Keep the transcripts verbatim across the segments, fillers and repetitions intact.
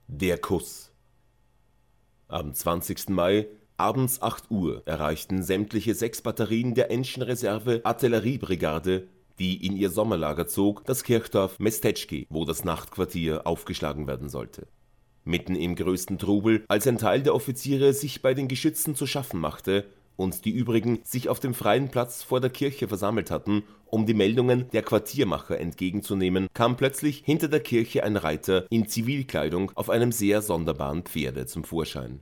Der Kuss. Am zwanzigsten Mai, abends acht Uhr, erreichten sämtliche sechs Batterien der Enschen Reserve Artilleriebrigade, die in ihr Sommerlager zog, das Kirchdorf Mestetschki, wo das Nachtquartier aufgeschlagen werden sollte. Mitten im größten Trubel, als ein Teil der Offiziere sich bei den Geschützen zu schaffen machte und die übrigen sich auf dem freien Platz vor der Kirche versammelt hatten, um die Meldungen der Quartiermacher entgegenzunehmen, kam plötzlich hinter der Kirche ein Reiter in Zivilkleidung auf einem sehr sonderbaren Pferde zum Vorschein.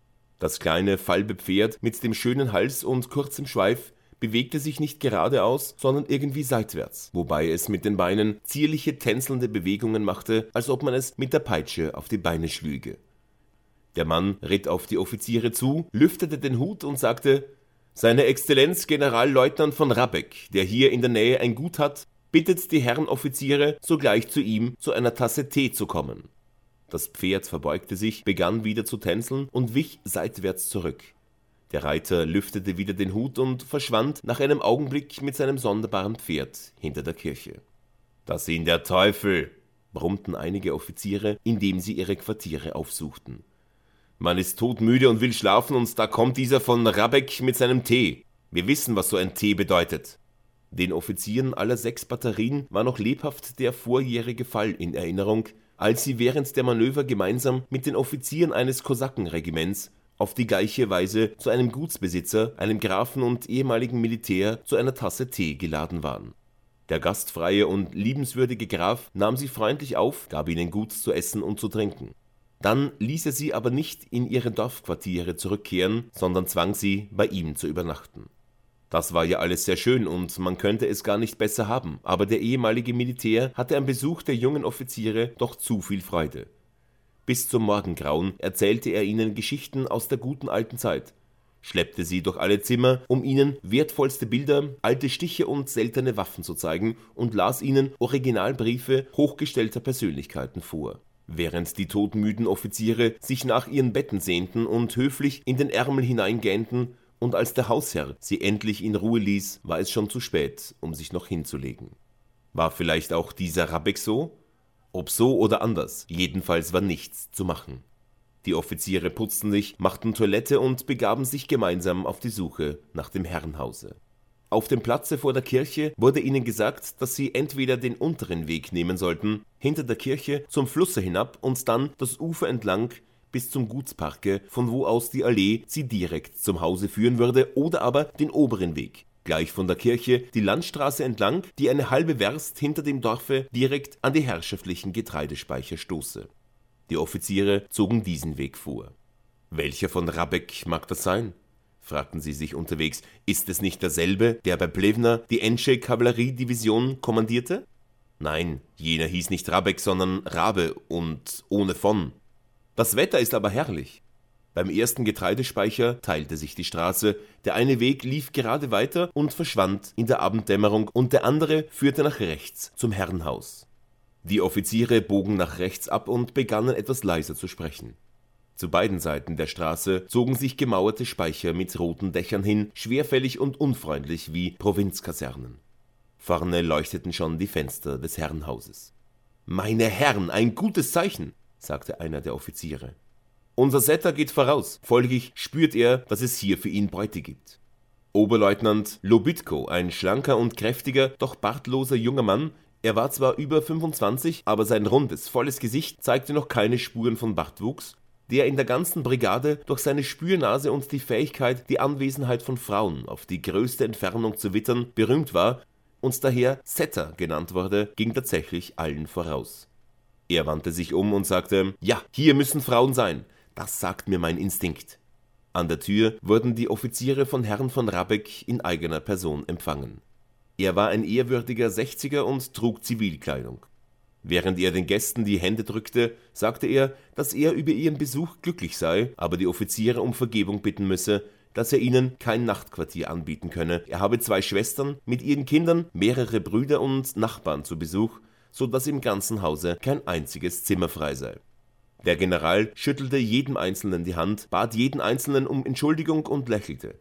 Das kleine, falbe Pferd mit dem schönen Hals und kurzem Schweif bewegte sich nicht geradeaus, sondern irgendwie seitwärts, wobei es mit den Beinen zierliche, tänzelnde Bewegungen machte, als ob man es mit der Peitsche auf die Beine schlüge. Der Mann ritt auf die Offiziere zu, lüftete den Hut und sagte: »Seine Exzellenz Generalleutnant von Rabbeck, der hier in der Nähe ein Gut hat, bittet die Herren Offiziere, sogleich zu ihm zu einer Tasse Tee zu kommen.« Das Pferd verbeugte sich, begann wieder zu tänzeln und wich seitwärts zurück. Der Reiter lüftete wieder den Hut und verschwand nach einem Augenblick mit seinem sonderbaren Pferd hinter der Kirche. »Das ihn der Teufel«, brummten einige Offiziere, indem sie ihre Quartiere aufsuchten. »Man ist todmüde und will schlafen, und da kommt dieser von Rabbeck mit seinem Tee. Wir wissen, was so ein Tee bedeutet.« Den Offizieren aller sechs Batterien war noch lebhaft der vorjährige Fall in Erinnerung, als sie während der Manöver gemeinsam mit den Offizieren eines Kosakenregiments auf die gleiche Weise zu einem Gutsbesitzer, einem Grafen und ehemaligen Militär zu einer Tasse Tee geladen waren. Der gastfreie und liebenswürdige Graf nahm sie freundlich auf, gab ihnen gut zu essen und zu trinken. Dann ließ er sie aber nicht in ihre Dorfquartiere zurückkehren, sondern zwang sie, bei ihm zu übernachten. Das war ja alles sehr schön und man könnte es gar nicht besser haben, aber der ehemalige Militär hatte am Besuch der jungen Offiziere doch zu viel Freude. Bis zum Morgengrauen erzählte er ihnen Geschichten aus der guten alten Zeit, schleppte sie durch alle Zimmer, um ihnen wertvollste Bilder, alte Stiche und seltene Waffen zu zeigen, und las ihnen Originalbriefe hochgestellter Persönlichkeiten vor. Während die todmüden Offiziere sich nach ihren Betten sehnten und höflich in den Ärmel hineingähnten, und als der Hausherr sie endlich in Ruhe ließ, war es schon zu spät, um sich noch hinzulegen. War vielleicht auch dieser Rabbeck so? Ob so oder anders, jedenfalls war nichts zu machen. Die Offiziere putzten sich, machten Toilette und begaben sich gemeinsam auf die Suche nach dem Herrenhause. Auf dem Platze vor der Kirche wurde ihnen gesagt, dass sie entweder den unteren Weg nehmen sollten, hinter der Kirche zum Flusse hinab und dann das Ufer entlang bis zum Gutsparke, von wo aus die Allee sie direkt zum Hause führen würde, oder aber den oberen Weg, gleich von der Kirche die Landstraße entlang, die eine halbe Werst hinter dem Dorfe direkt an die herrschaftlichen Getreidespeicher stoße. Die Offiziere zogen diesen Weg vor. »Welcher von Rabbeck mag das sein?« fragten sie sich unterwegs. »Ist es nicht derselbe, der bei Plevna die Ensche Kavalleriedivision kommandierte?« »Nein, jener hieß nicht Rabbeck, sondern Rabe und ohne von. Das Wetter ist aber herrlich.« Beim ersten Getreidespeicher teilte sich die Straße, der eine Weg lief gerade weiter und verschwand in der Abenddämmerung und der andere führte nach rechts zum Herrenhaus. Die Offiziere bogen nach rechts ab und begannen etwas leiser zu sprechen. Zu beiden Seiten der Straße zogen sich gemauerte Speicher mit roten Dächern hin, schwerfällig und unfreundlich wie Provinzkasernen. Vorne leuchteten schon die Fenster des Herrenhauses. »Meine Herren, ein gutes Zeichen«, sagte einer der Offiziere. »Unser Setter geht voraus, folglich spürt er, dass es hier für ihn Beute gibt.« Oberleutnant Lobitko, ein schlanker und kräftiger, doch bartloser junger Mann, er war zwar über fünfundzwanzig, aber sein rundes, volles Gesicht zeigte noch keine Spuren von Bartwuchs, der in der ganzen Brigade durch seine Spürnase und die Fähigkeit, die Anwesenheit von Frauen auf die größte Entfernung zu wittern, berühmt war und daher Setter genannt wurde, ging tatsächlich allen voraus. Er wandte sich um und sagte: »Ja, hier müssen Frauen sein, das sagt mir mein Instinkt.« An der Tür wurden die Offiziere von Herrn von Rabbeck in eigener Person empfangen. Er war ein ehrwürdiger Sechziger und trug Zivilkleidung. Während er den Gästen die Hände drückte, sagte er, dass er über ihren Besuch glücklich sei, aber die Offiziere um Vergebung bitten müsse, dass er ihnen kein Nachtquartier anbieten könne. Er habe zwei Schwestern mit ihren Kindern, mehrere Brüder und Nachbarn zu Besuch, so dass im ganzen Hause kein einziges Zimmer frei sei. Der General schüttelte jedem Einzelnen die Hand, bat jeden Einzelnen um Entschuldigung und lächelte.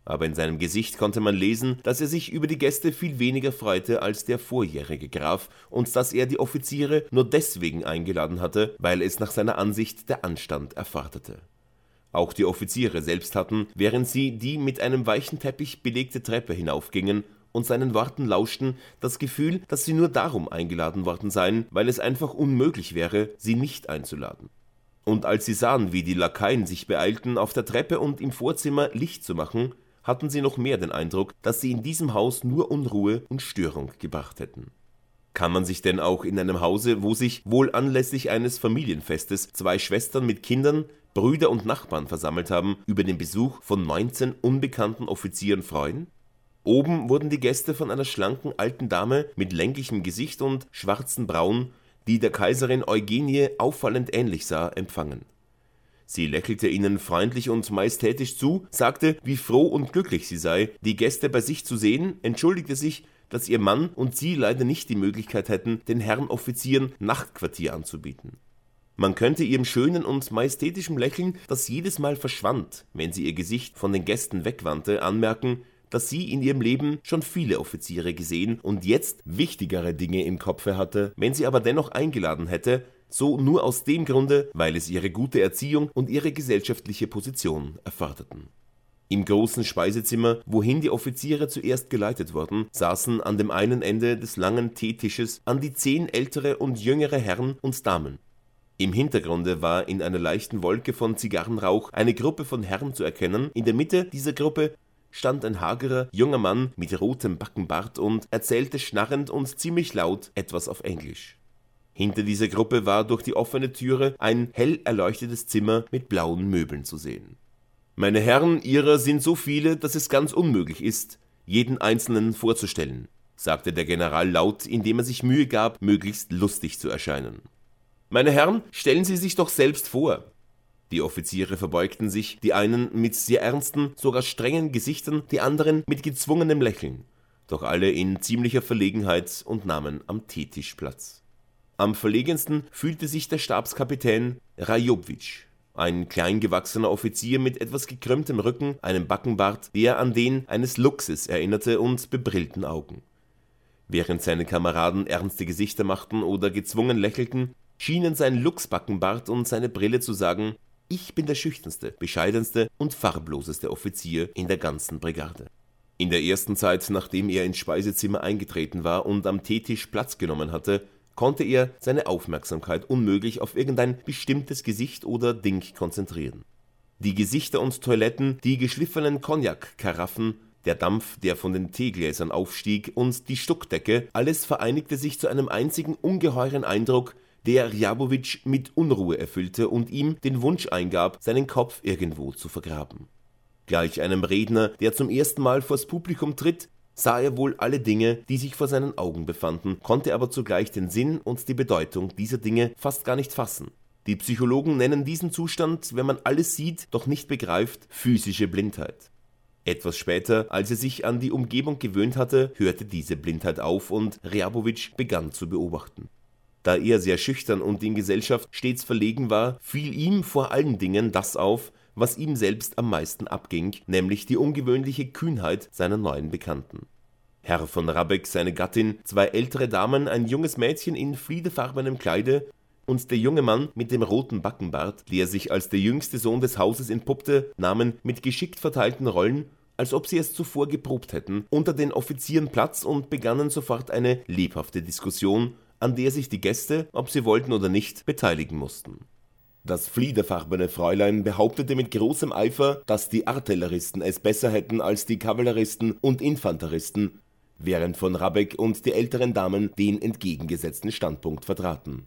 Aber in seinem Gesicht konnte man lesen, dass er sich über die Gäste viel weniger freute als der vorjährige Graf und dass er die Offiziere nur deswegen eingeladen hatte, weil es nach seiner Ansicht der Anstand erforderte. Auch die Offiziere selbst hatten, während sie die mit einem weichen Teppich belegte Treppe hinaufgingen und seinen Worten lauschten, das Gefühl, dass sie nur darum eingeladen worden seien, weil es einfach unmöglich wäre, sie nicht einzuladen. Und als sie sahen, wie die Lakaien sich beeilten, auf der Treppe und im Vorzimmer Licht zu machen, hatten sie noch mehr den Eindruck, dass sie in diesem Haus nur Unruhe und Störung gebracht hätten. Kann man sich denn auch in einem Hause, wo sich wohl anlässlich eines Familienfestes zwei Schwestern mit Kindern, Brüder und Nachbarn versammelt haben, über den Besuch von neunzehn unbekannten Offizieren freuen? Oben wurden die Gäste von einer schlanken alten Dame mit länglichem Gesicht und schwarzen Brauen, die der Kaiserin Eugenie auffallend ähnlich sah, empfangen. Sie lächelte ihnen freundlich und majestätisch zu, sagte, wie froh und glücklich sie sei, die Gäste bei sich zu sehen, entschuldigte sich, dass ihr Mann und sie leider nicht die Möglichkeit hätten, den Herren Offizieren Nachtquartier anzubieten. Man könnte ihrem schönen und majestätischen Lächeln, das jedes Mal verschwand, wenn sie ihr Gesicht von den Gästen wegwandte, anmerken, dass sie in ihrem Leben schon viele Offiziere gesehen und jetzt wichtigere Dinge im Kopfe hatte, wenn sie aber dennoch eingeladen hätte, so nur aus dem Grunde, weil es ihre gute Erziehung und ihre gesellschaftliche Position erforderten. Im großen Speisezimmer, wohin die Offiziere zuerst geleitet wurden, saßen an dem einen Ende des langen Teetisches an die zehn ältere und jüngere Herren und Damen. Im Hintergrunde war in einer leichten Wolke von Zigarrenrauch eine Gruppe von Herren zu erkennen. In der Mitte dieser Gruppe stand ein hagerer, junger Mann mit rotem Backenbart und erzählte schnarrend und ziemlich laut etwas auf Englisch. Hinter dieser Gruppe war durch die offene Türe ein hell erleuchtetes Zimmer mit blauen Möbeln zu sehen. »Meine Herren, Ihrer sind so viele, dass es ganz unmöglich ist, jeden Einzelnen vorzustellen«, sagte der General laut, indem er sich Mühe gab, möglichst lustig zu erscheinen. »Meine Herren, stellen Sie sich doch selbst vor.« Die Offiziere verbeugten sich, die einen mit sehr ernsten, sogar strengen Gesichtern, die anderen mit gezwungenem Lächeln, doch alle in ziemlicher Verlegenheit und nahmen am Teetisch Platz. Am verlegensten fühlte sich der Stabskapitän Rajowitsch, ein kleingewachsener Offizier mit etwas gekrümmtem Rücken, einem Backenbart, der an den eines Luchses erinnerte und bebrillten Augen. Während seine Kameraden ernste Gesichter machten oder gezwungen lächelten, schienen sein Luchsbackenbart und seine Brille zu sagen: Ich bin der schüchternste, bescheidenste und farbloseste Offizier in der ganzen Brigade. In der ersten Zeit, nachdem er ins Speisezimmer eingetreten war und am Teetisch Platz genommen hatte, konnte er seine Aufmerksamkeit unmöglich auf irgendein bestimmtes Gesicht oder Ding konzentrieren. Die Gesichter und Toiletten, die geschliffenen Cognac-Karaffen, der Dampf, der von den Teegläsern aufstieg, und die Stuckdecke, alles vereinigte sich zu einem einzigen ungeheuren Eindruck, der Rjabowitsch mit Unruhe erfüllte und ihm den Wunsch eingab, seinen Kopf irgendwo zu vergraben. Gleich einem Redner, der zum ersten Mal vors Publikum tritt, sah er wohl alle Dinge, die sich vor seinen Augen befanden, konnte aber zugleich den Sinn und die Bedeutung dieser Dinge fast gar nicht fassen. Die Psychologen nennen diesen Zustand, wenn man alles sieht, doch nicht begreift, physische Blindheit. Etwas später, als er sich an die Umgebung gewöhnt hatte, hörte diese Blindheit auf und Rjabowitsch begann zu beobachten. Da er sehr schüchtern und in Gesellschaft stets verlegen war, fiel ihm vor allen Dingen das auf, was ihm selbst am meisten abging, nämlich die ungewöhnliche Kühnheit seiner neuen Bekannten. Herr von Rabbeck, seine Gattin, zwei ältere Damen, ein junges Mädchen in fliederfarbenem Kleide und der junge Mann mit dem roten Backenbart, der sich als der jüngste Sohn des Hauses entpuppte, nahmen mit geschickt verteilten Rollen, als ob sie es zuvor geprobt hätten, unter den Offizieren Platz und begannen sofort eine lebhafte Diskussion, an der sich die Gäste, ob sie wollten oder nicht, beteiligen mussten. Das fliederfarbene Fräulein behauptete mit großem Eifer, dass die Artilleristen es besser hätten als die Kavalleristen und Infanteristen, während von Rabbeck und die älteren Damen den entgegengesetzten Standpunkt vertraten.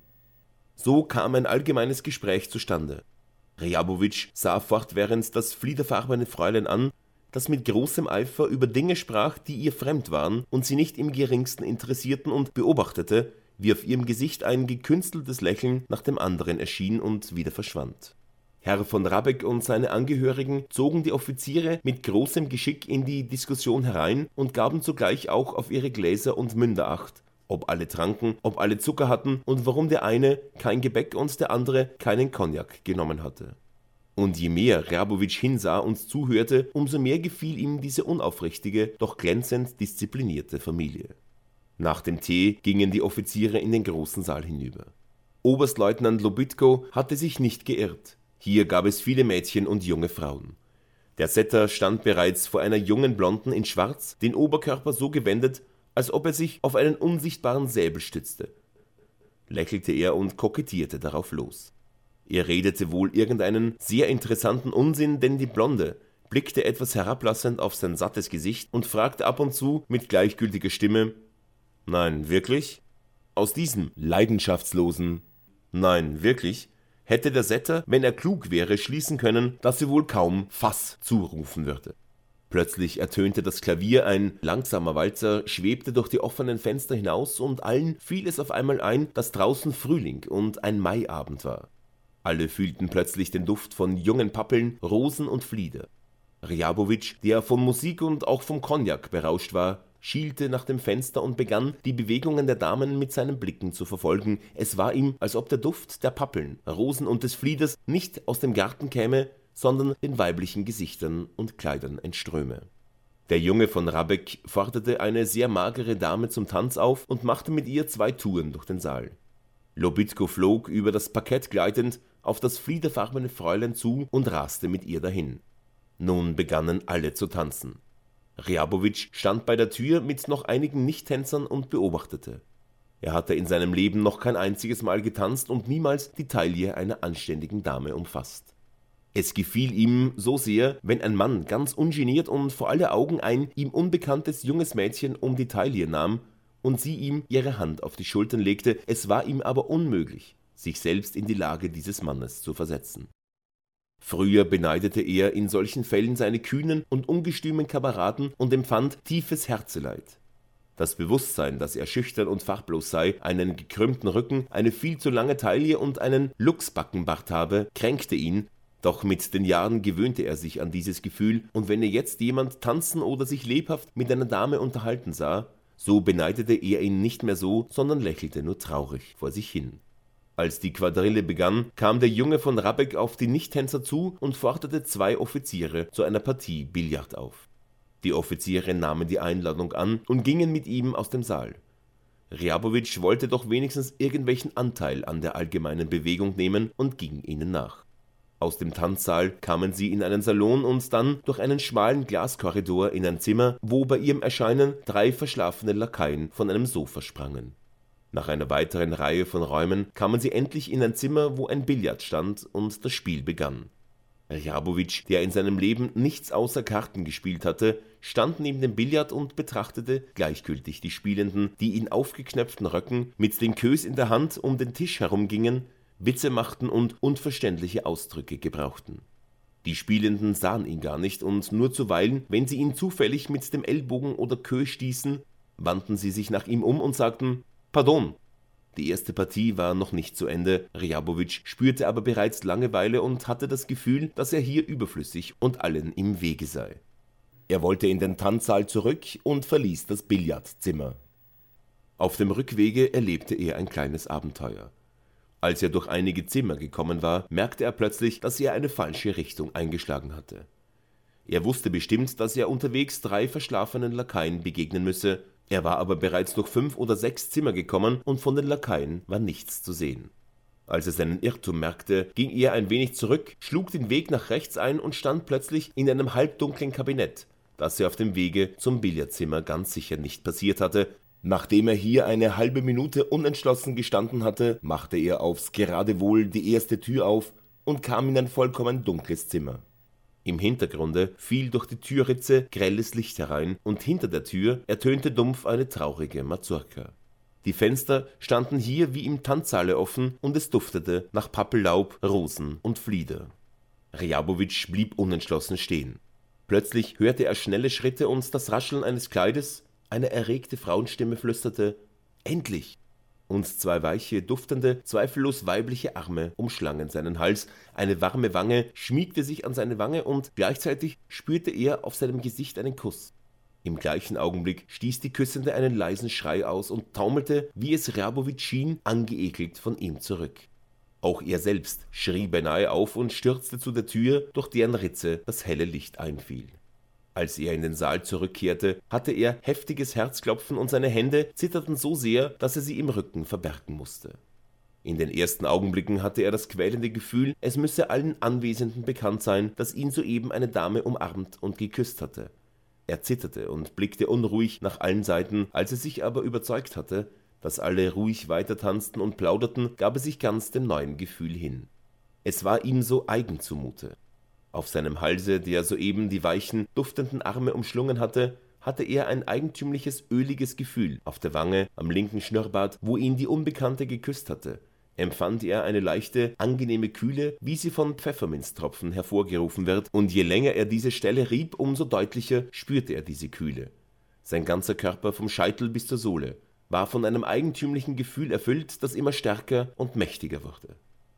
So kam ein allgemeines Gespräch zustande. Rjabowitsch sah fortwährend das fliederfarbene Fräulein an, das mit großem Eifer über Dinge sprach, die ihr fremd waren und sie nicht im geringsten interessierten, und beobachtete, wie auf ihrem Gesicht ein gekünsteltes Lächeln nach dem anderen erschien und wieder verschwand. Herr von Rabbeck und seine Angehörigen zogen die Offiziere mit großem Geschick in die Diskussion herein und gaben zugleich auch auf ihre Gläser und Münder Acht, ob alle tranken, ob alle Zucker hatten und warum der eine kein Gebäck und der andere keinen Cognac genommen hatte. Und je mehr Rjabowitsch hinsah und zuhörte, umso mehr gefiel ihm diese unaufrichtige, doch glänzend disziplinierte Familie. Nach dem Tee gingen die Offiziere in den großen Saal hinüber. Oberstleutnant Lobitko hatte sich nicht geirrt. Hier gab es viele Mädchen und junge Frauen. Der Setter stand bereits vor einer jungen Blonden in Schwarz, den Oberkörper so gewendet, als ob er sich auf einen unsichtbaren Säbel stützte. Lächelte er und kokettierte darauf los. Er redete wohl irgendeinen sehr interessanten Unsinn, denn die Blonde blickte etwas herablassend auf sein sattes Gesicht und fragte ab und zu mit gleichgültiger Stimme: »Nein, wirklich?« Aus diesem leidenschaftslosen »Nein, wirklich?« hätte der Setter, wenn er klug wäre, schließen können, dass sie wohl kaum »Fass« zurufen würde. Plötzlich ertönte das Klavier, ein langsamer Walzer schwebte durch die offenen Fenster hinaus und allen fiel es auf einmal ein, dass draußen Frühling und ein Maiabend war. Alle fühlten plötzlich den Duft von jungen Pappeln, Rosen und Flieder. Rjabowitsch, der von Musik und auch vom Cognac berauscht war, schielte nach dem Fenster und begann, die Bewegungen der Damen mit seinen Blicken zu verfolgen. Es war ihm, als ob der Duft der Pappeln, Rosen und des Flieders nicht aus dem Garten käme, sondern den weiblichen Gesichtern und Kleidern entströme. Der Junge von Rabeck forderte eine sehr magere Dame zum Tanz auf und machte mit ihr zwei Touren durch den Saal. Lobitko flog, über das Parkett gleitend, auf das fliederfarbene Fräulein zu und raste mit ihr dahin. Nun begannen alle zu tanzen. Rjabowitsch stand bei der Tür mit noch einigen Nichttänzern und beobachtete. Er hatte in seinem Leben noch kein einziges Mal getanzt und niemals die Taille einer anständigen Dame umfasst. Es gefiel ihm so sehr, wenn ein Mann ganz ungeniert und vor aller Augen ein ihm unbekanntes junges Mädchen um die Taille nahm und sie ihm ihre Hand auf die Schultern legte. Es war ihm aber unmöglich, sich selbst in die Lage dieses Mannes zu versetzen. Früher beneidete er in solchen Fällen seine kühnen und ungestümen Kameraden und empfand tiefes Herzeleid. Das Bewusstsein, dass er schüchtern und farblos sei, einen gekrümmten Rücken, eine viel zu lange Taille und einen Luchsbackenbart habe, kränkte ihn, doch mit den Jahren gewöhnte er sich an dieses Gefühl, und wenn er jetzt jemand tanzen oder sich lebhaft mit einer Dame unterhalten sah, so beneidete er ihn nicht mehr so, sondern lächelte nur traurig vor sich hin. Als die Quadrille begann, kam der Junge von Rabeck auf die Nichttänzer zu und forderte zwei Offiziere zu einer Partie Billard auf. Die Offiziere nahmen die Einladung an und gingen mit ihm aus dem Saal. Rjabowitsch wollte doch wenigstens irgendwelchen Anteil an der allgemeinen Bewegung nehmen und ging ihnen nach. Aus dem Tanzsaal kamen sie in einen Salon und dann durch einen schmalen Glaskorridor in ein Zimmer, wo bei ihrem Erscheinen drei verschlafene Lakaien von einem Sofa sprangen. Nach einer weiteren Reihe von Räumen kamen sie endlich in ein Zimmer, wo ein Billard stand, und das Spiel begann. Rjabowitsch, der in seinem Leben nichts außer Karten gespielt hatte, stand neben dem Billard und betrachtete gleichgültig die Spielenden, die in aufgeknöpften Röcken mit den Queues in der Hand um den Tisch herumgingen, Witze machten und unverständliche Ausdrücke gebrauchten. Die Spielenden sahen ihn gar nicht, und nur zuweilen, wenn sie ihn zufällig mit dem Ellbogen oder Queue stießen, wandten sie sich nach ihm um und sagten: »Pardon!« Die erste Partie war noch nicht zu Ende, Rjabowitsch spürte aber bereits Langeweile und hatte das Gefühl, dass er hier überflüssig und allen im Wege sei. Er wollte in den Tanzsaal zurück und verließ das Billardzimmer. Auf dem Rückwege erlebte er ein kleines Abenteuer. Als er durch einige Zimmer gekommen war, merkte er plötzlich, dass er eine falsche Richtung eingeschlagen hatte. Er wusste bestimmt, dass er unterwegs drei verschlafenen Lakaien begegnen müsse. Er war aber bereits durch fünf oder sechs Zimmer gekommen und von den Lakaien war nichts zu sehen. Als er seinen Irrtum merkte, ging er ein wenig zurück, schlug den Weg nach rechts ein und stand plötzlich in einem halbdunklen Kabinett, das er auf dem Wege zum Billardzimmer ganz sicher nicht passiert hatte. Nachdem er hier eine halbe Minute unentschlossen gestanden hatte, machte er aufs Geratewohl die erste Tür auf und kam in ein vollkommen dunkles Zimmer. Im Hintergrunde fiel durch die Türritze grelles Licht herein, und hinter der Tür ertönte dumpf eine traurige Mazurka. Die Fenster standen hier wie im Tanzsaale offen, und es duftete nach Pappellaub, Rosen und Flieder. Rjabowitsch blieb unentschlossen stehen. Plötzlich hörte er schnelle Schritte und das Rascheln eines Kleides. Eine erregte Frauenstimme flüsterte: »Endlich!« Und zwei weiche, duftende, zweifellos weibliche Arme umschlangen seinen Hals, eine warme Wange schmiegte sich an seine Wange, und gleichzeitig spürte er auf seinem Gesicht einen Kuss. Im gleichen Augenblick stieß die Küssende einen leisen Schrei aus und taumelte, wie es Rjabowitsch schien, angeekelt von ihm zurück. Auch er selbst schrie beinahe auf und stürzte zu der Tür, durch deren Ritze das helle Licht einfiel. Als er in den Saal zurückkehrte, hatte er heftiges Herzklopfen und seine Hände zitterten so sehr, dass er sie im Rücken verbergen musste. In den ersten Augenblicken hatte er das quälende Gefühl, es müsse allen Anwesenden bekannt sein, dass ihn soeben eine Dame umarmt und geküsst hatte. Er zitterte und blickte unruhig nach allen Seiten, als er sich aber überzeugt hatte, dass alle ruhig weitertanzten und plauderten, gab er sich ganz dem neuen Gefühl hin. Es war ihm so eigen zumute. Auf seinem Halse, der soeben die weichen, duftenden Arme umschlungen hatte, hatte er ein eigentümliches, öliges Gefühl. Auf der Wange, am linken Schnurrbart, wo ihn die Unbekannte geküsst hatte, empfand er eine leichte, angenehme Kühle, wie sie von Pfefferminztropfen hervorgerufen wird, und je länger er diese Stelle rieb, umso deutlicher spürte er diese Kühle. Sein ganzer Körper vom Scheitel bis zur Sohle war von einem eigentümlichen Gefühl erfüllt, das immer stärker und mächtiger wurde.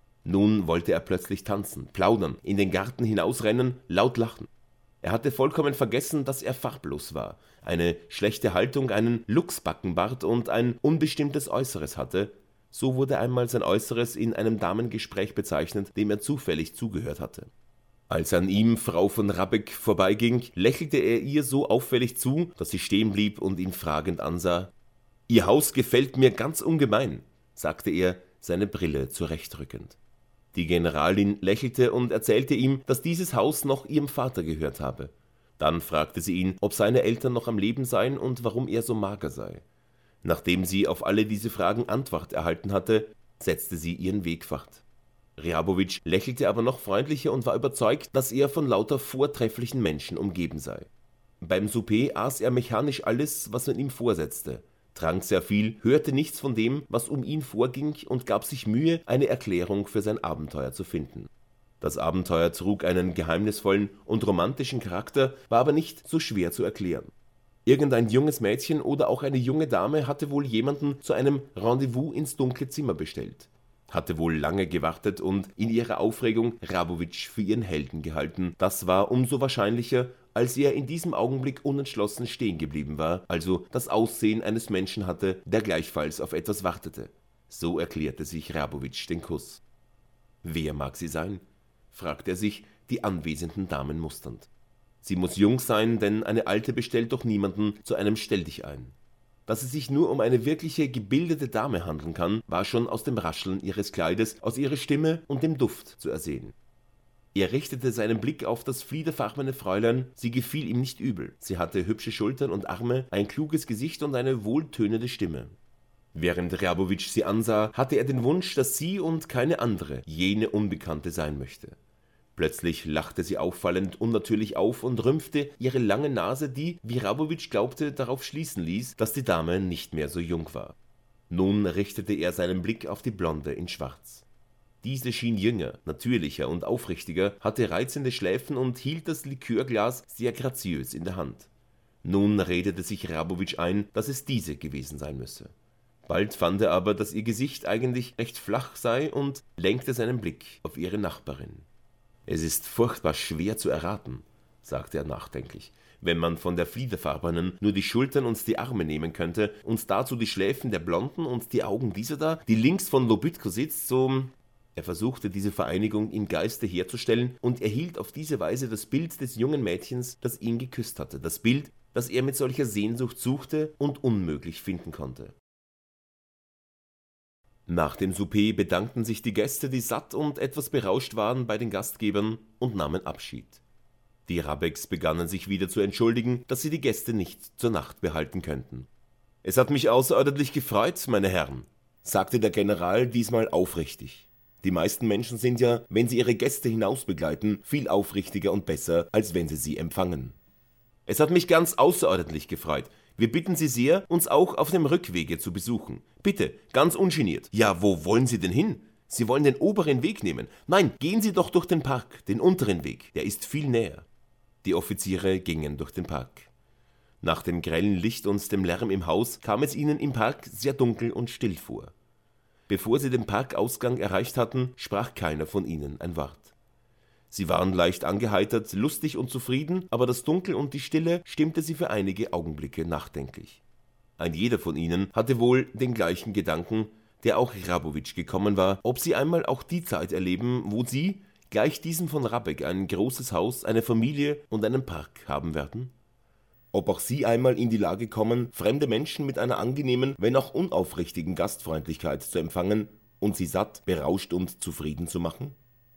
Nun wollte er plötzlich tanzen, plaudern, in den Garten hinausrennen, laut lachen. Er hatte vollkommen vergessen, dass er farblos war, eine schlechte Haltung, einen Luchsbackenbart und ein unbestimmtes Äußeres hatte. So wurde einmal sein Äußeres in einem Damengespräch bezeichnet, dem er zufällig zugehört hatte. Als an ihm Frau von Rabbeck vorbeiging, lächelte er ihr so auffällig zu, dass sie stehen blieb und ihn fragend ansah. »Ihr Haus gefällt mir ganz ungemein«, sagte er, seine Brille zurechtrückend. Die Generalin lächelte und erzählte ihm, dass dieses Haus noch ihrem Vater gehört habe. Dann fragte sie ihn, ob seine Eltern noch am Leben seien und warum er so mager sei. Nachdem sie auf alle diese Fragen Antwort erhalten hatte, setzte sie ihren Weg fort. Rjabowitsch lächelte aber noch freundlicher und war überzeugt, dass er von lauter vortrefflichen Menschen umgeben sei. Beim Souper aß er mechanisch alles, was man ihm vorsetzte, trank sehr viel, hörte nichts von dem, was um ihn vorging, und gab sich Mühe, eine Erklärung für sein Abenteuer zu finden. Das Abenteuer trug einen geheimnisvollen und romantischen Charakter, war aber nicht so schwer zu erklären. Irgendein junges Mädchen oder auch eine junge Dame hatte wohl jemanden zu einem Rendezvous ins dunkle Zimmer bestellt, hatte wohl lange gewartet und in ihrer Aufregung Rjabowitsch für ihren Helden gehalten. Das war umso wahrscheinlicher, als er in diesem Augenblick unentschlossen stehen geblieben war, also das Aussehen eines Menschen hatte, der gleichfalls auf etwas wartete. So erklärte sich Rjabowitsch den Kuss. »Wer mag sie sein?« fragte er sich, die anwesenden Damen musternd. »Sie muss jung sein, denn eine Alte bestellt doch niemanden zu einem Stelldichein.« Dass es sich nur um eine wirkliche, gebildete Dame handeln kann, war schon aus dem Rascheln ihres Kleides, aus ihrer Stimme und dem Duft zu ersehen. Er richtete seinen Blick auf das fliederfarbene Fräulein, sie gefiel ihm nicht übel. Sie hatte hübsche Schultern und Arme, ein kluges Gesicht und eine wohltönende Stimme. Während Rjabowitsch sie ansah, hatte er den Wunsch, dass sie und keine andere jene Unbekannte sein möchte. Plötzlich lachte sie auffallend unnatürlich auf und rümpfte ihre lange Nase, die, wie Rjabowitsch glaubte, darauf schließen ließ, dass die Dame nicht mehr so jung war. Nun richtete er seinen Blick auf die Blonde in Schwarz. Diese schien jünger, natürlicher und aufrichtiger, hatte reizende Schläfen und hielt das Likörglas sehr graziös in der Hand. Nun redete sich Rjabowitsch ein, dass es diese gewesen sein müsse. Bald fand er aber, dass ihr Gesicht eigentlich recht flach sei und lenkte seinen Blick auf ihre Nachbarin. »Es ist furchtbar schwer zu erraten«, sagte er nachdenklich, »wenn man von der Fliederfarbenen nur die Schultern und die Arme nehmen könnte und dazu die Schläfen der Blonden und die Augen dieser da, die links von Lobütko sitzt, so...« Er versuchte diese Vereinigung im Geiste herzustellen und erhielt auf diese Weise das Bild des jungen Mädchens, das ihn geküsst hatte, das Bild, das er mit solcher Sehnsucht suchte und unmöglich finden konnte. Nach dem Souper bedankten sich die Gäste, die satt und etwas berauscht waren, bei den Gastgebern und nahmen Abschied. Die Rabbecks begannen sich wieder zu entschuldigen, dass sie die Gäste nicht zur Nacht behalten könnten. »Es hat mich außerordentlich gefreut, meine Herren«, sagte der General diesmal aufrichtig. Die meisten Menschen sind ja, wenn sie ihre Gäste hinausbegleiten, viel aufrichtiger und besser, als wenn sie sie empfangen. »Es hat mich ganz außerordentlich gefreut. Wir bitten Sie sehr, uns auch auf dem Rückwege zu besuchen. Bitte, ganz ungeniert.« »Ja, wo wollen Sie denn hin? Sie wollen den oberen Weg nehmen. Nein, gehen Sie doch durch den Park, den unteren Weg, der ist viel näher.« Die Offiziere gingen durch den Park. Nach dem grellen Licht und dem Lärm im Haus kam es ihnen im Park sehr dunkel und still vor. Bevor sie den Parkausgang erreicht hatten, sprach keiner von ihnen ein Wort. Sie waren leicht angeheitert, lustig und zufrieden, aber das Dunkel und die Stille stimmte sie für einige Augenblicke nachdenklich. Ein jeder von ihnen hatte wohl den gleichen Gedanken, der auch Hrabowitsch gekommen war, ob sie einmal auch die Zeit erleben, wo sie, gleich diesem von Rabeck, ein großes Haus, eine Familie und einen Park haben werden? Ob auch sie einmal in die Lage kommen, fremde Menschen mit einer angenehmen, wenn auch unaufrichtigen Gastfreundlichkeit zu empfangen und sie satt, berauscht und zufrieden zu machen?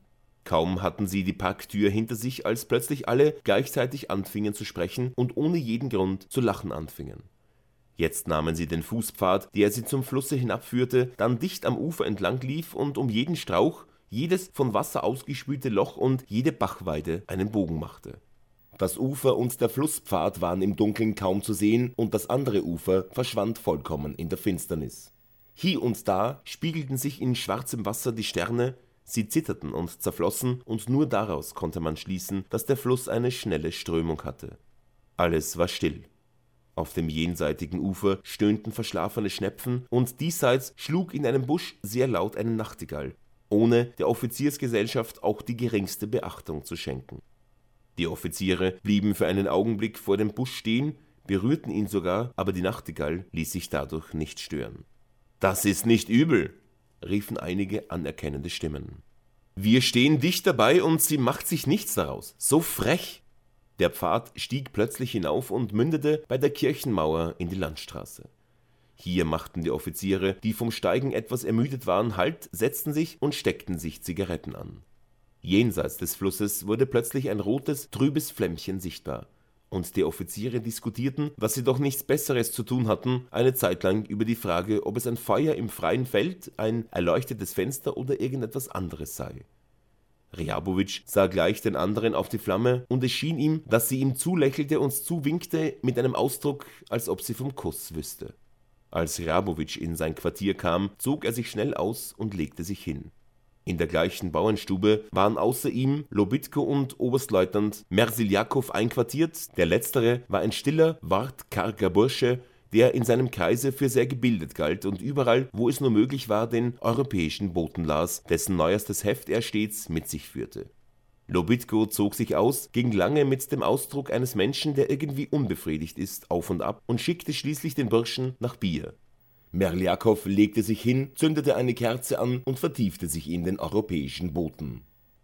Kaum hatten sie die Parktür hinter sich, als plötzlich alle gleichzeitig anfingen zu sprechen und ohne jeden Grund zu lachen anfingen. Jetzt nahmen sie den Fußpfad, der sie zum Flusse hinabführte, dann dicht am Ufer entlang lief und um jeden Strauch, jedes von Wasser ausgespülte Loch und jede Bachweide einen Bogen machte. Das Ufer und der Flusspfad waren im Dunkeln kaum zu sehen und das andere Ufer verschwand vollkommen in der Finsternis. Hier und da spiegelten sich in schwarzem Wasser die Sterne, sie zitterten und zerflossen und nur daraus konnte man schließen, dass der Fluss eine schnelle Strömung hatte. Alles war still. Auf dem jenseitigen Ufer stöhnten verschlafene Schnepfen und diesseits schlug in einem Busch sehr laut eine Nachtigall, ohne der Offiziersgesellschaft auch die geringste Beachtung zu schenken. Die Offiziere blieben für einen Augenblick vor dem Busch stehen, berührten ihn sogar, aber die Nachtigall ließ sich dadurch nicht stören. »Das ist nicht übel«, riefen einige anerkennende Stimmen. »Wir stehen dicht dabei und sie macht sich nichts daraus. So frech!« Der Pfad stieg plötzlich hinauf und mündete bei der Kirchenmauer in die Landstraße. Hier machten die Offiziere, die vom Steigen etwas ermüdet waren, Halt, setzten sich und steckten sich Zigaretten an. Jenseits des Flusses wurde plötzlich ein rotes, trübes Flämmchen sichtbar, und die Offiziere diskutierten, dass sie doch nichts Besseres zu tun hatten, eine Zeit lang über die Frage, ob es ein Feuer im freien Feld, ein erleuchtetes Fenster oder irgendetwas anderes sei. Hrabowitsch sah gleich den anderen auf die Flamme, und es schien ihm, dass sie ihm zulächelte und zuwinkte mit einem Ausdruck, als ob sie vom Kuss wüsste. Als Hrabowitsch in sein Quartier kam, zog er sich schnell aus und legte sich hin. In der gleichen Bauernstube waren außer ihm Lobitko und Oberstleutnant Mersiljakow einquartiert. Der letztere war ein stiller, wortkarger Bursche, der in seinem Kreise für sehr gebildet galt und überall, wo es nur möglich war, den Europäischen Boten las, dessen neuestes Heft er stets mit sich führte. Lobitko zog sich aus, ging lange mit dem Ausdruck eines Menschen, der irgendwie unbefriedigt ist, auf und ab und schickte schließlich den Burschen nach Bier. Merljakow legte sich hin, zündete eine Kerze an und vertiefte sich in den Europäischen Boten.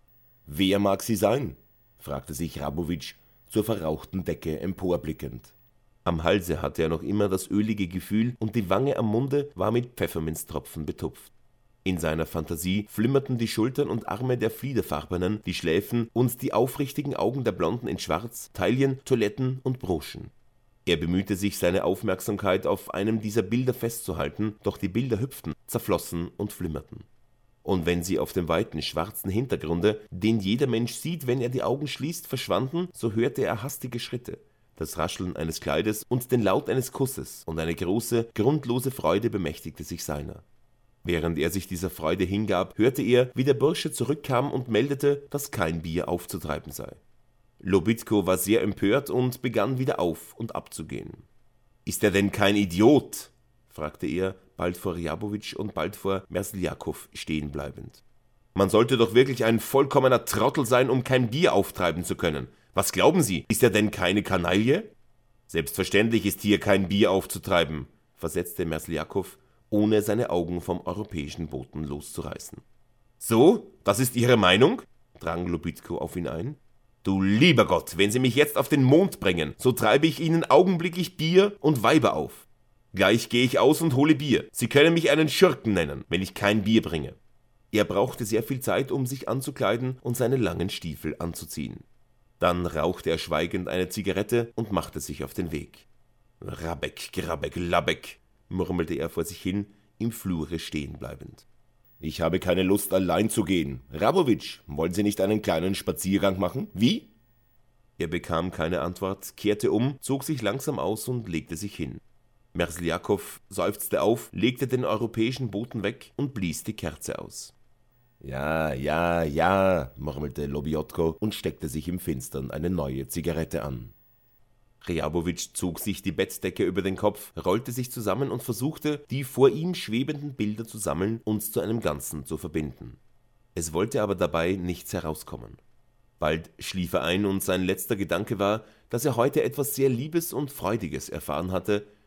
»Wer mag sie sein?« fragte sich Hrabowitsch, zur verrauchten Decke emporblickend. Am Halse hatte er noch immer das ölige Gefühl und die Wange am Munde war mit Pfefferminztropfen betupft. In seiner Fantasie flimmerten die Schultern und Arme der Fliederfarbenen, die Schläfen und die aufrichtigen Augen der Blonden in Schwarz, Taillen, Toiletten und Broschen. Er bemühte sich, seine Aufmerksamkeit auf einem dieser Bilder festzuhalten, doch die Bilder hüpften, zerflossen und flimmerten. Und wenn sie auf dem weiten, schwarzen Hintergrunde, den jeder Mensch sieht, wenn er die Augen schließt, verschwanden, so hörte er hastige Schritte, das Rascheln eines Kleides und den Laut eines Kusses, und eine große, grundlose Freude bemächtigte sich seiner. Während er sich dieser Freude hingab, hörte er, wie der Bursche zurückkam und meldete, dass kein Bier aufzutreiben sei. Lobitko war sehr empört und begann wieder auf und ab zu gehen. »Ist er denn kein Idiot?« fragte er, bald vor Hrabowitsch und bald vor Mersiljakow stehen bleibend. »Man sollte doch wirklich ein vollkommener Trottel sein, um kein Bier auftreiben zu können. Was glauben Sie, ist er denn keine Kanaille?« »Selbstverständlich ist hier kein Bier aufzutreiben«, versetzte Mersiljakow, ohne seine Augen vom Europäischen Boten loszureißen. »So, das ist Ihre Meinung?« drang Lobitko auf ihn ein. »Du lieber Gott, wenn Sie mich jetzt auf den Mond bringen, so treibe ich Ihnen augenblicklich Bier und Weiber auf. Gleich gehe ich aus und hole Bier. Sie können mich einen Schurken nennen, wenn ich kein Bier bringe.« Er brauchte sehr viel Zeit, um sich anzukleiden und seine langen Stiefel anzuziehen. Dann rauchte er schweigend eine Zigarette und machte sich auf den Weg. »Rabeck, Grabeck, Labeck«, murmelte er vor sich hin, im Flure stehen bleibend. »Ich habe keine Lust, allein zu gehen. Hrabowitsch, wollen Sie nicht einen kleinen Spaziergang machen? Wie?« Er bekam keine Antwort, kehrte um, zog sich langsam aus und legte sich hin. Mersiljakow seufzte auf, legte den Europäischen Boten weg und blies die Kerze aus. »Ja, ja, ja«, murmelte Lobjotko und steckte sich im Finstern eine neue Zigarette an. Hrabowitsch zog sich die Bettdecke über den Kopf, rollte sich zusammen und versuchte, die vor ihm schwebenden Bilder zu sammeln und zu einem Ganzen zu verbinden. Es wollte aber dabei nichts herauskommen. Bald schlief er ein und sein letzter Gedanke war, dass er heute etwas sehr Liebes und Freudiges erfahren hatte,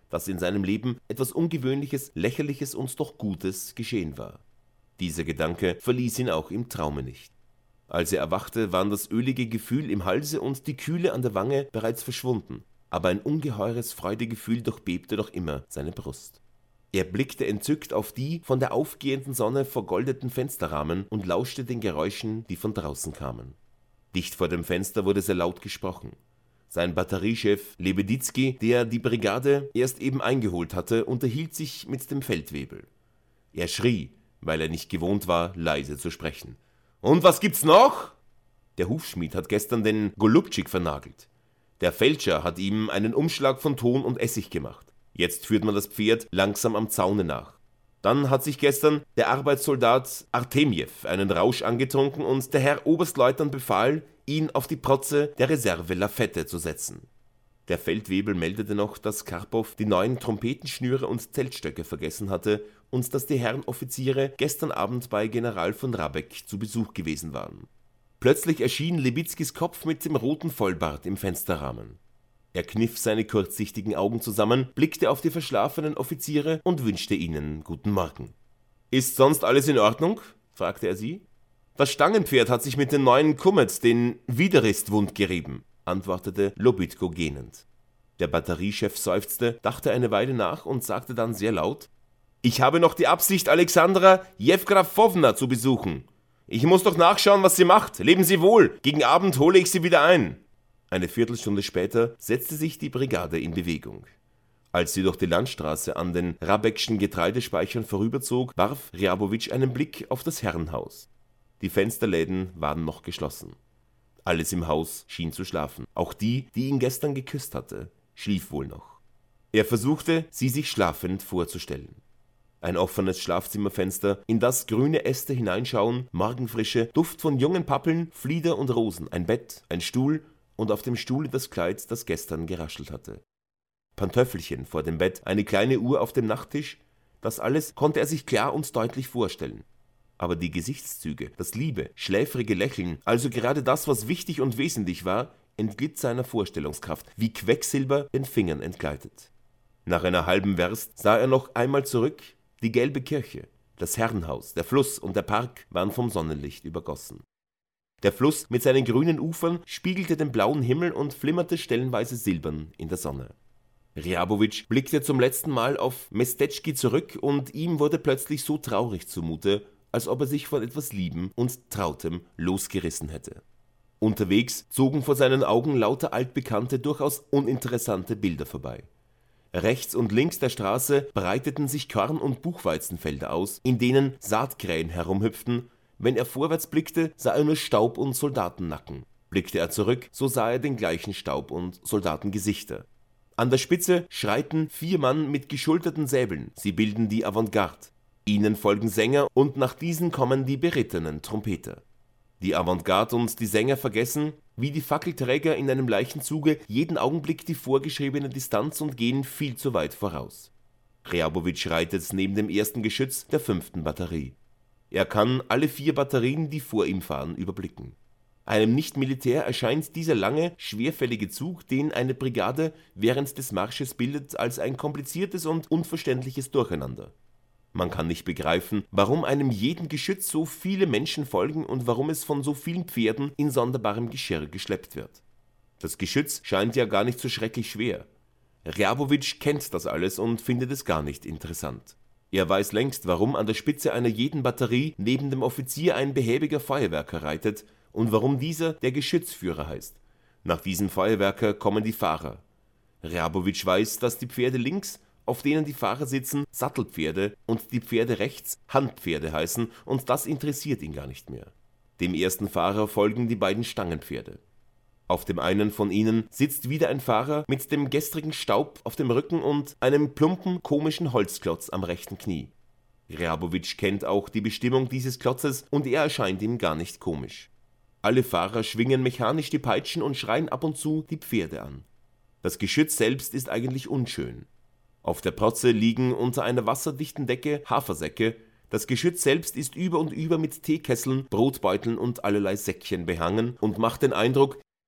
dass in seinem Leben etwas Ungewöhnliches, Lächerliches und doch Gutes geschehen war. Dieser Gedanke verließ ihn auch im Traume nicht. Als er erwachte, waren das ölige Gefühl im Halse und die Kühle an der Wange bereits verschwunden, aber ein ungeheures Freudegefühl durchbebte noch immer seine Brust. Er blickte entzückt auf die von der aufgehenden Sonne vergoldeten Fensterrahmen und lauschte den Geräuschen, die von draußen kamen. Dicht vor dem Fenster wurde sehr laut gesprochen. Sein Batteriechef Lebeditzky, der die Brigade erst eben eingeholt hatte, unterhielt sich mit dem Feldwebel. Er schrie, weil er nicht gewohnt war, leise zu sprechen. »Und was gibt's noch?« Der Hufschmied hat gestern den Golubtschik vernagelt. Der Feldscher hat ihm einen Umschlag von Ton und Essig gemacht. Jetzt führt man das Pferd langsam am Zaune nach. Dann hat sich gestern der Arbeitssoldat Artemjew einen Rausch angetrunken und der Herr Oberstleutnant befahl, ihn auf die Protze der Reserve Lafette zu setzen. Der Feldwebel meldete noch, dass Karpow die neuen Trompetenschnüre und Zeltstöcke vergessen hatte und dass die Herren Offiziere gestern Abend bei General von Rabeck zu Besuch gewesen waren. Plötzlich erschien Lebitzkys Kopf mit dem roten Vollbart im Fensterrahmen. Er kniff seine kurzsichtigen Augen zusammen, blickte auf die verschlafenen Offiziere und wünschte ihnen guten Morgen. »Ist sonst alles in Ordnung?« fragte er sie. »Das Stangenpferd hat sich mit den neuen Kummets den Widerrist wundgerieben«, antwortete Lobitko gähnend. Der Batteriechef seufzte, dachte eine Weile nach und sagte dann sehr laut: »Ich habe noch die Absicht, Alexandra Jewgrafowna zu besuchen. Ich muss doch nachschauen, was sie macht. Leben Sie wohl, gegen Abend hole ich sie wieder ein.« Eine Viertelstunde später setzte sich die Brigade in Bewegung. Als sie durch die Landstraße an den Rabeckschen Getreidespeichern vorüberzog, warf Rjabowitsch einen Blick auf das Herrenhaus. Die Fensterläden waren noch geschlossen. Alles im Haus schien zu schlafen. Auch die, die ihn gestern geküsst hatte, schlief wohl noch. Er versuchte, sie sich schlafend vorzustellen. Ein offenes Schlafzimmerfenster, in das grüne Äste hineinschauen, Morgenfrische, Duft von jungen Pappeln, Flieder und Rosen, ein Bett, ein Stuhl und auf dem Stuhle das Kleid, das gestern geraschelt hatte. Pantöffelchen vor dem Bett, eine kleine Uhr auf dem Nachttisch, das alles konnte er sich klar und deutlich vorstellen. Aber die Gesichtszüge, das liebe, schläfrige Lächeln, also gerade das, was wichtig und wesentlich war, entglitt seiner Vorstellungskraft, wie Quecksilber den Fingern entgleitet. Nach einer halben Werst sah er noch einmal zurück. Die gelbe Kirche, das Herrenhaus, der Fluss und der Park waren vom Sonnenlicht übergossen. Der Fluss mit seinen grünen Ufern spiegelte den blauen Himmel und flimmerte stellenweise silbern in der Sonne. Rjabowitsch blickte zum letzten Mal auf Mestetschky zurück und ihm wurde plötzlich so traurig zumute, als ob er sich von etwas Liebem und Trautem losgerissen hätte. Unterwegs zogen vor seinen Augen lauter altbekannte, durchaus uninteressante Bilder vorbei. Rechts und links der Straße breiteten sich Korn- und Buchweizenfelder aus, in denen Saatkrähen herumhüpften. Wenn er vorwärts blickte, sah er nur Staub und Soldatennacken. Blickte er zurück, so sah er den gleichen Staub und Soldatengesichter. An der Spitze schreiten vier Mann mit geschulterten Säbeln, sie bilden die Avantgarde. Ihnen folgen Sänger und nach diesen kommen die berittenen Trompeter. Die Avantgarde und die Sänger vergessen, wie die Fackelträger in einem Leichenzuge, jeden Augenblick die vorgeschriebene Distanz und gehen viel zu weit voraus. Rjabowitsch reitet neben dem ersten Geschütz der fünften Batterie. Er kann alle vier Batterien, die vor ihm fahren, überblicken. Einem Nicht-Militär erscheint dieser lange, schwerfällige Zug, den eine Brigade während des Marsches bildet, als ein kompliziertes und unverständliches Durcheinander. Man kann nicht begreifen, warum einem jeden Geschütz so viele Menschen folgen und warum es von so vielen Pferden in sonderbarem Geschirr geschleppt wird. Das Geschütz scheint ja gar nicht so schrecklich schwer. Rjabowitsch kennt das alles und findet es gar nicht interessant. Er weiß längst, warum an der Spitze einer jeden Batterie neben dem Offizier ein behäbiger Feuerwerker reitet und warum dieser der Geschützführer heißt. Nach diesem Feuerwerker kommen die Fahrer. Rjabowitsch weiß, dass die Pferde links, auf denen die Fahrer sitzen, Sattelpferde und die Pferde rechts Handpferde heißen, und das interessiert ihn gar nicht mehr. Dem ersten Fahrer folgen die beiden Stangenpferde. Auf dem einen von ihnen sitzt wieder ein Fahrer mit dem gestrigen Staub auf dem Rücken und einem plumpen, komischen Holzklotz am rechten Knie. Rjabowitsch kennt auch die Bestimmung dieses Klotzes und er erscheint ihm gar nicht komisch. Alle Fahrer schwingen mechanisch die Peitschen und schreien ab und zu die Pferde an. Das Geschütz selbst ist eigentlich unschön. Auf der Protze liegen unter einer wasserdichten Decke Hafersäcke. Das Geschütz selbst ist über und über mit Teekesseln, Brotbeuteln und allerlei Säckchen behangen und macht den Eindruck,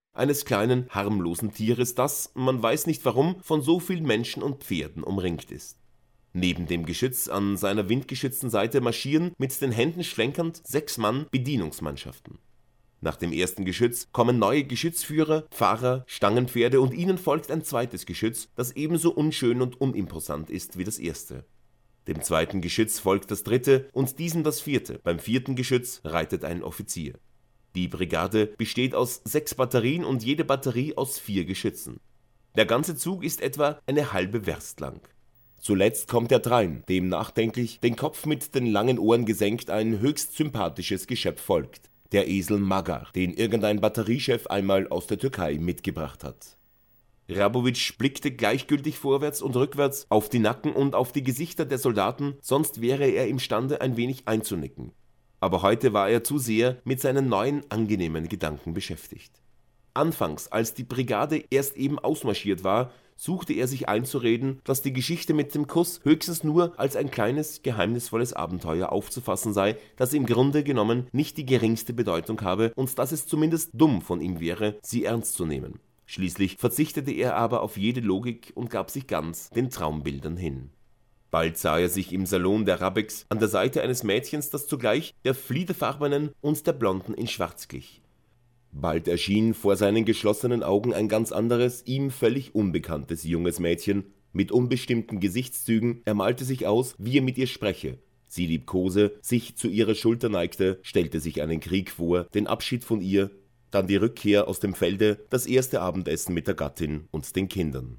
eines kleinen, harmlosen Tieres, das, man weiß nicht warum, von so vielen Menschen und Pferden umringt ist. Neben dem Geschütz an seiner windgeschützten Seite marschieren, mit den Händen schlenkernd, sechs Mann Bedienungsmannschaften. Nach dem ersten Geschütz kommen neue Geschützführer, Fahrer, Stangenpferde und ihnen folgt ein zweites Geschütz, das ebenso unschön und unimposant ist wie das erste. Dem zweiten Geschütz folgt das dritte und diesem das vierte. Beim vierten Geschütz reitet ein Offizier. Die Brigade besteht aus sechs Batterien und jede Batterie aus vier Geschützen. Der ganze Zug ist etwa eine halbe Werst lang. Zuletzt kommt der Train, dem nachdenklich, den Kopf mit den langen Ohren gesenkt, ein höchst sympathisches Geschöpf folgt. Der Esel Magar, den irgendein Batteriechef einmal aus der Türkei mitgebracht hat. Hrabowitsch blickte gleichgültig vorwärts und rückwärts auf die Nacken und auf die Gesichter der Soldaten, sonst wäre er imstande, ein wenig einzunicken. Aber heute war er zu sehr mit seinen neuen, angenehmen Gedanken beschäftigt. Anfangs, als die Brigade erst eben ausmarschiert war, suchte er sich einzureden, dass die Geschichte mit dem Kuss höchstens nur als ein kleines, geheimnisvolles Abenteuer aufzufassen sei, das im Grunde genommen nicht die geringste Bedeutung habe und dass es zumindest dumm von ihm wäre, sie ernst zu nehmen. Schließlich verzichtete er aber auf jede Logik und gab sich ganz den Traumbildern hin. Bald sah er sich im Salon der Rabbecks an der Seite eines Mädchens, das zugleich der fliedefarbenen und der blonden in Schwarz glich. Bald erschien vor seinen geschlossenen Augen ein ganz anderes, ihm völlig unbekanntes junges Mädchen, mit unbestimmten Gesichtszügen. Er malte sich aus, wie er mit ihr spreche. Sie liebkose, sich zu ihrer Schulter neigte, stellte sich einen Krieg vor, den Abschied von ihr, dann die Rückkehr aus dem Felde, das erste Abendessen mit der Gattin und den Kindern.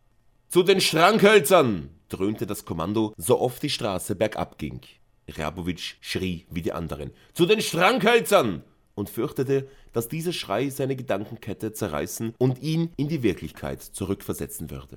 »Zu den Strankhölzern!« dröhnte das Kommando, so oft die Straße bergab ging. Hrabowitsch schrie wie die anderen. »Zu den Strankhölzern!« und fürchtete, dass dieser Schrei seine Gedankenkette zerreißen und ihn in die Wirklichkeit zurückversetzen würde.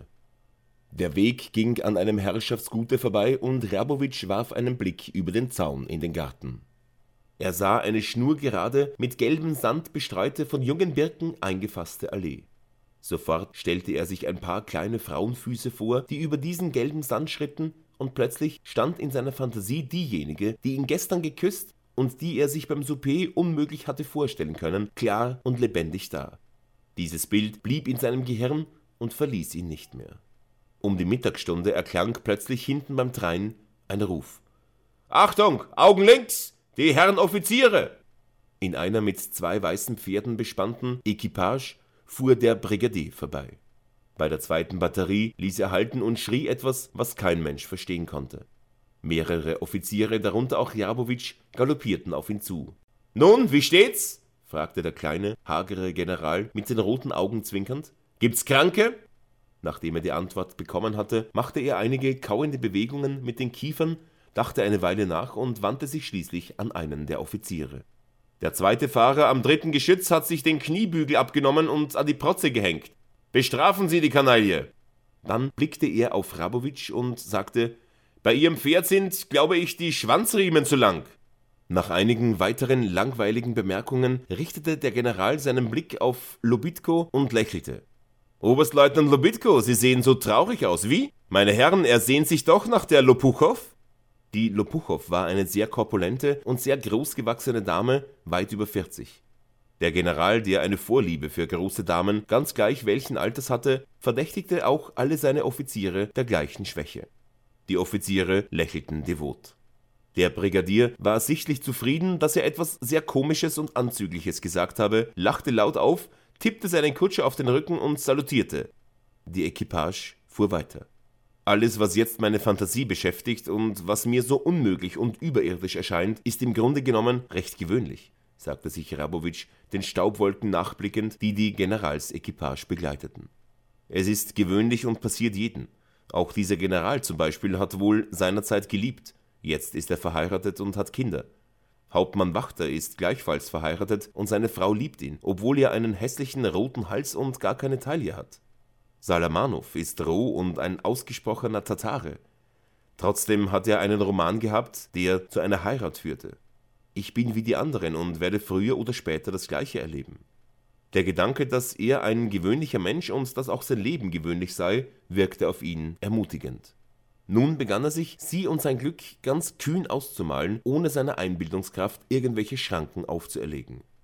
Der Weg ging an einem Herrschaftsgute vorbei und Hrabowitsch warf einen Blick über den Zaun in den Garten. Er sah eine schnurgerade, mit gelbem Sand bestreute, von jungen Birken eingefasste Allee. Sofort stellte er sich ein paar kleine Frauenfüße vor, die über diesen gelben Sand schritten, und plötzlich stand in seiner Fantasie diejenige, die ihn gestern geküsst und die er sich beim Souper unmöglich hatte vorstellen können, klar und lebendig da. Dieses Bild blieb in seinem Gehirn und verließ ihn nicht mehr. Um die Mittagsstunde erklang plötzlich hinten beim Train ein Ruf. »Achtung, Augen links! Die Herren Offiziere!« In einer mit zwei weißen Pferden bespannten Equipage fuhr der Brigadier vorbei. Bei der zweiten Batterie ließ er halten und schrie etwas, was kein Mensch verstehen konnte. Mehrere Offiziere, darunter auch Hrabowitsch, galoppierten auf ihn zu. »Nun, wie steht's?« fragte der kleine, hagere General mit den roten Augen zwinkernd. »Gibt's Kranke?« Nachdem er die Antwort bekommen hatte, machte er einige kauende Bewegungen mit den Kiefern, dachte eine Weile nach und wandte sich schließlich an einen der Offiziere. »Der zweite Fahrer am dritten Geschütz hat sich den Kniebügel abgenommen und an die Protze gehängt. Bestrafen Sie die Kanaille!« Dann blickte er auf Hrabowitsch und sagte, »Bei Ihrem Pferd sind, glaube ich, die Schwanzriemen zu lang.« Nach einigen weiteren langweiligen Bemerkungen richtete der General seinen Blick auf Lobitko und lächelte. »Oberstleutnant Lobitko, Sie sehen so traurig aus, wie? Meine Herren, er sehnt sich doch nach der Lopuchow?« Die Lopuchow war eine sehr korpulente und sehr großgewachsene Dame, weit über vierzig. Der General, der eine Vorliebe für große Damen, ganz gleich welchen Alters hatte, verdächtigte auch alle seine Offiziere der gleichen Schwäche. Die Offiziere lächelten devot. Der Brigadier war sichtlich zufrieden, dass er etwas sehr Komisches und Anzügliches gesagt habe, lachte laut auf, tippte seinen Kutscher auf den Rücken und salutierte. Die Equipage fuhr weiter. Alles, was jetzt meine Fantasie beschäftigt und was mir so unmöglich und überirdisch erscheint, ist im Grunde genommen recht gewöhnlich, sagte sich Hrabowitsch, den Staubwolken nachblickend, die die Generalsequipage begleiteten. Es ist gewöhnlich und passiert jedem. Auch dieser General zum Beispiel hat wohl seinerzeit geliebt. Jetzt ist er verheiratet und hat Kinder. Hauptmann Wachter ist gleichfalls verheiratet und seine Frau liebt ihn, obwohl er einen hässlichen roten Hals und gar keine Taille hat. Salamanow ist roh und ein ausgesprochener Tatare. Trotzdem hat er einen Roman gehabt, der zu einer Heirat führte. Ich bin wie die anderen und werde früher oder später das Gleiche erleben. Der Gedanke, dass er ein gewöhnlicher Mensch und dass auch sein Leben gewöhnlich sei, wirkte auf ihn ermutigend. Nun begann er sich, sie und sein Glück ganz kühn auszumalen, ohne seiner Einbildungskraft irgendwelche Schranken aufzuerlegen.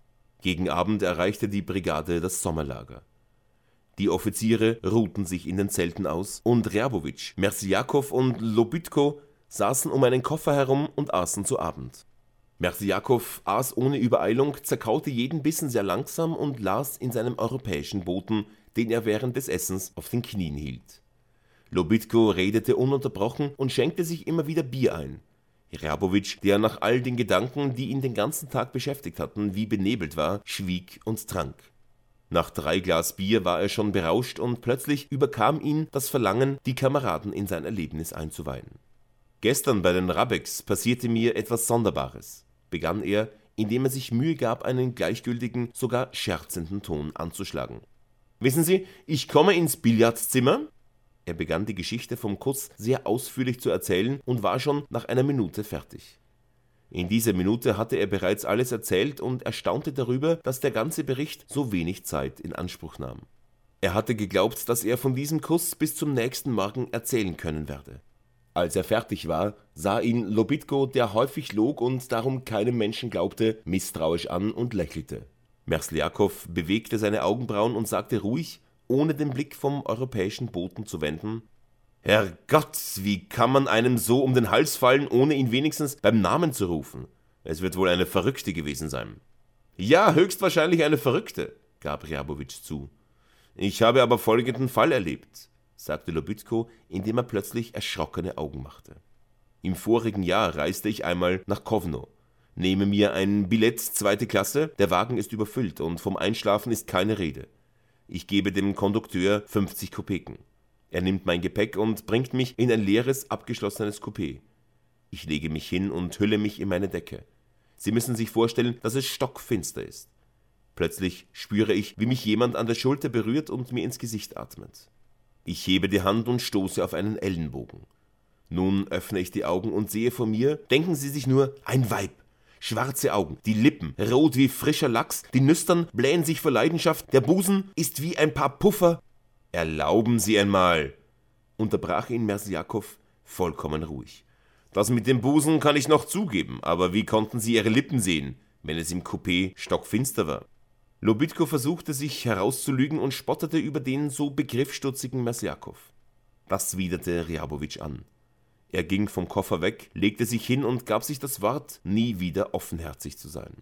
Gegen Abend erreichte die Brigade das Sommerlager. Die Offiziere ruhten sich in den Zelten aus und Rjabowitsch, Merdjakow und Lobydko saßen um einen Koffer herum und aßen zu Abend. Merdjakow aß ohne Übereilung, zerkaute jeden Bissen sehr langsam und las in seinem europäischen Boten, den er während des Essens auf den Knien hielt. Lobydko redete ununterbrochen und schenkte sich immer wieder Bier ein. Rjabowitsch, der nach all den Gedanken, die ihn den ganzen Tag beschäftigt hatten, wie benebelt war, schwieg und trank. Nach drei Glas Bier war er schon berauscht und plötzlich überkam ihn das Verlangen, die Kameraden in sein Erlebnis einzuweihen. »Gestern bei den Rabeks passierte mir etwas Sonderbares«, begann er, indem er sich Mühe gab, einen gleichgültigen, sogar scherzenden Ton anzuschlagen. »Wissen Sie, ich komme ins Billardzimmer?« Er begann die Geschichte vom Kuss sehr ausführlich zu erzählen und war schon nach einer Minute fertig. In dieser Minute hatte er bereits alles erzählt und erstaunte darüber, dass der ganze Bericht so wenig Zeit in Anspruch nahm. Er hatte geglaubt, dass er von diesem Kuss bis zum nächsten Morgen erzählen können werde. Als er fertig war, sah ihn Lobydko, der häufig log und darum keinem Menschen glaubte, misstrauisch an und lächelte. Merdjakow bewegte seine Augenbrauen und sagte ruhig, ohne den Blick vom europäischen Boten zu wenden: »Herrgott, wie kann man einem so um den Hals fallen, ohne ihn wenigstens beim Namen zu rufen? Es wird wohl eine Verrückte gewesen sein.« »Ja, höchstwahrscheinlich eine Verrückte«, gab Rjabowitsch zu. »Ich habe aber folgenden Fall erlebt«, sagte Lobydko, indem er plötzlich erschrockene Augen machte. »Im vorigen Jahr reiste ich einmal nach Kowno, nehme mir ein Billett zweite Klasse, der Wagen ist überfüllt und vom Einschlafen ist keine Rede. Ich gebe dem Kondukteur fünfzig Kopeken. Er nimmt mein Gepäck und bringt mich in ein leeres, abgeschlossenes Coupé. Ich lege mich hin und hülle mich in meine Decke. Sie müssen sich vorstellen, dass es stockfinster ist. Plötzlich spüre ich, wie mich jemand an der Schulter berührt und mir ins Gesicht atmet. Ich hebe die Hand und stoße auf einen Ellenbogen. Nun öffne ich die Augen und sehe vor mir, denken Sie sich nur, ein Weib. Schwarze Augen, die Lippen rot wie frischer Lachs, die Nüstern blähen sich vor Leidenschaft, der Busen ist wie ein paar Puffer. »Erlauben Sie einmal«, unterbrach ihn Merdjakow vollkommen ruhig. »Das mit dem Busen kann ich noch zugeben, aber wie konnten Sie Ihre Lippen sehen, wenn es im Coupé stockfinster war?« Lobydko versuchte sich herauszulügen und spottete über den so begriffsstutzigen Merdjakow. Das widerte Rjabowitsch an. Er ging vom Koffer weg, legte sich hin und gab sich das Wort, nie wieder offenherzig zu sein.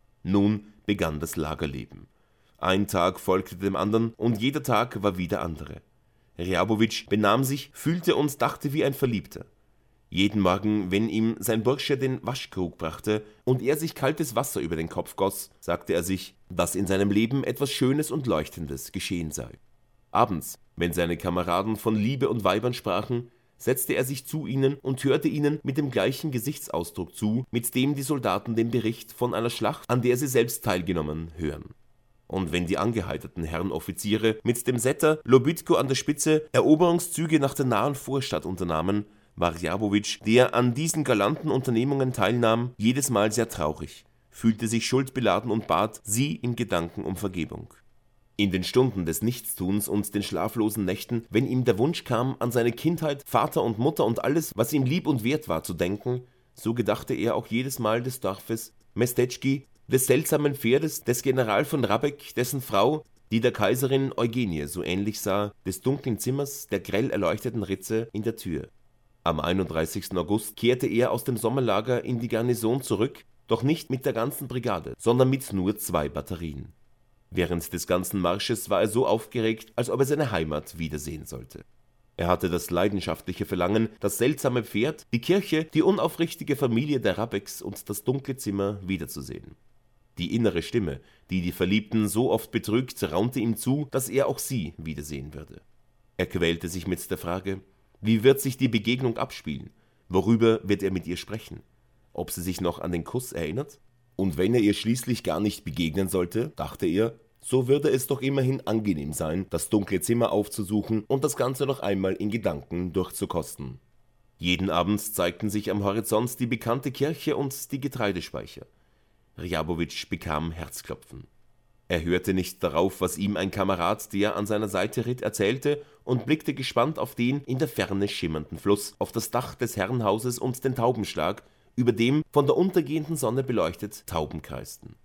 Nun begann das Lagerleben. Ein Tag folgte dem anderen und jeder Tag war wie der andere. Rjabowitsch benahm sich, fühlte und dachte wie ein Verliebter. Jeden Morgen, wenn ihm sein Bursche den Waschkrug brachte und er sich kaltes Wasser über den Kopf goss, sagte er sich, dass in seinem Leben etwas Schönes und Leuchtendes geschehen sei. Abends, wenn seine Kameraden von Liebe und Weibern sprachen, setzte er sich zu ihnen und hörte ihnen mit dem gleichen Gesichtsausdruck zu, mit dem die Soldaten den Bericht von einer Schlacht, an der sie selbst teilgenommen, hören. Und wenn die angeheiterten Herren Offiziere mit dem Setter Lobydko an der Spitze Eroberungszüge nach der nahen Vorstadt unternahmen, war Rjabowitsch, der an diesen galanten Unternehmungen teilnahm, jedes Mal sehr traurig, fühlte sich schuldbeladen und bat sie in Gedanken um Vergebung. In den Stunden des Nichtstuns und den schlaflosen Nächten, wenn ihm der Wunsch kam, an seine Kindheit, Vater und Mutter und alles, was ihm lieb und wert war, zu denken, so gedachte er auch jedes Mal des Dorfes Mestetschki, des seltsamen Pferdes, des General von Rabek, dessen Frau, die der Kaiserin Eugenie so ähnlich sah, des dunklen Zimmers, der grell erleuchteten Ritze in der Tür. Am einunddreißigsten August kehrte er aus dem Sommerlager in die Garnison zurück, doch nicht mit der ganzen Brigade, sondern mit nur zwei Batterien. Während des ganzen Marsches war er so aufgeregt, als ob er seine Heimat wiedersehen sollte. Er hatte das leidenschaftliche Verlangen, das seltsame Pferd, die Kirche, die unaufrichtige Familie der Rabeks und das dunkle Zimmer wiederzusehen. Die innere Stimme, die die Verliebten so oft betrügt, raunte ihm zu, dass er auch sie wiedersehen würde. Er quälte sich mit der Frage, wie wird sich die Begegnung abspielen? Worüber wird er mit ihr sprechen? Ob sie sich noch an den Kuss erinnert? Und wenn er ihr schließlich gar nicht begegnen sollte, dachte er, so würde es doch immerhin angenehm sein, das dunkle Zimmer aufzusuchen und das Ganze noch einmal in Gedanken durchzukosten. Jeden Abend zeigten sich am Horizont die bekannte Kirche und die Getreidespeicher. Rjabowitsch bekam Herzklopfen. Er hörte nicht darauf, was ihm ein Kamerad, der an seiner Seite ritt, erzählte, und blickte gespannt auf den in der Ferne schimmernden Fluss, auf das Dach des Herrenhauses und den Taubenschlag, über dem, von der untergehenden Sonne beleuchtet, Tauben kreisten.